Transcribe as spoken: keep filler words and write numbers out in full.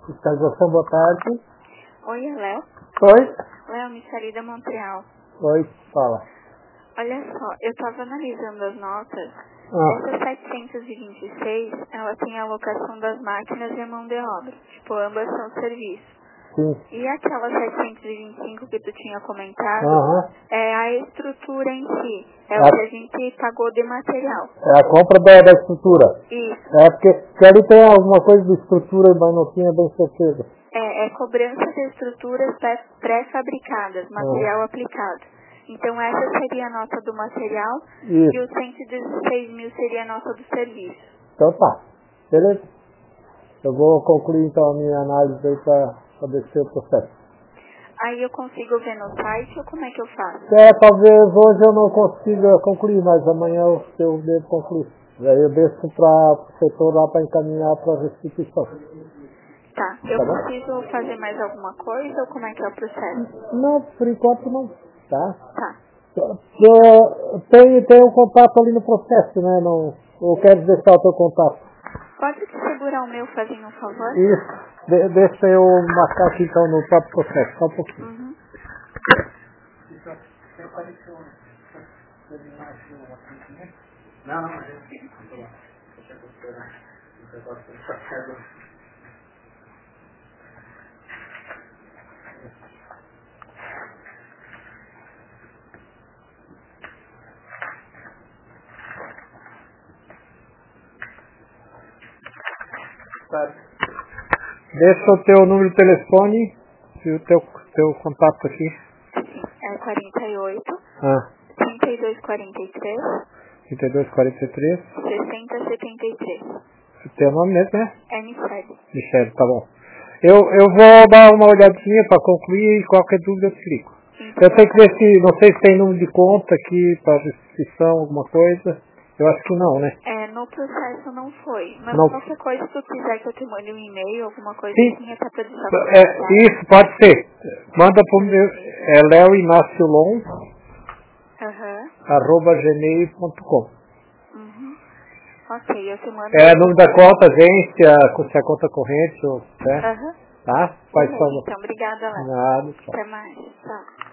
Fiscalização, boa tarde. Oi, é Léo? Oi? Léo, Michele da Montreal. Oi, fala. Olha só, eu estava analisando as notas. Ah. Essa setecentos e vinte e seis, ela tem a alocação das máquinas e a mão de obra. Tipo, ambas são serviços. Sim. E aquela setecentos e vinte e cinco que tu tinha comentado, Uhum. é a estrutura em si. É a, o que a gente pagou de material. É a compra da, da estrutura. Isso. É porque, porque ali tem alguma coisa de estrutura, mas não tinha bem certeza. É, é cobrança de estruturas pré- pré-fabricadas, material Uhum. aplicado. Então essa seria a nota do material. Isso. E os cento e dezesseis mil seria a nota do serviço. Então tá. Beleza? Eu vou concluir então a minha análise aí para descer o processo. Aí eu consigo ver no site ou como é que eu faço? É, talvez hoje eu não consiga concluir, mas amanhã eu, eu devo concluir. Aí eu desço para o setor lá para encaminhar para a restituição. Tá. Eu Tá bom? preciso fazer mais alguma coisa ou como é que é o processo? Não, por enquanto não. Tá? Tá. Tem, tem um contato ali no processo, né? Não, ou quero deixar o teu contato? Pode te segurar o meu fazendo um favor? Isso. De, deixa eu marcar aqui então no próprio processo, só um pouquinho. Uhum. Não, não, deixa o teu número de telefone e o teu, teu contato aqui. Sim. É quarenta e oito, Ah, trinta e dois, quarenta e três, trinta e dois, quarenta e três. sessenta, setenta e três. O teu nome mesmo, né? É Michele. Michele, tá bom. Eu, eu vou dar uma olhadinha para concluir e qualquer dúvida eu te ligo. Eu tenho que ver se, não sei se tem número de conta aqui para restituição, alguma coisa. Eu acho que não, né? É, no processo não foi. Mas Não. qualquer coisa, se tu quiser que eu te mande um e-mail, alguma coisa Sim. assim, até pra deixar É, isso, pode ser. Manda pro meu, é leo inácio lon, Aham. arroba gmail ponto com. Uhum. Ok, eu te mando. É número da conta, agência, se a conta corrente, ou, né? Aham. Tá? Faz Beleza, favor. então, obrigada, Léo. Nada, tchau. Até mais. Tchau.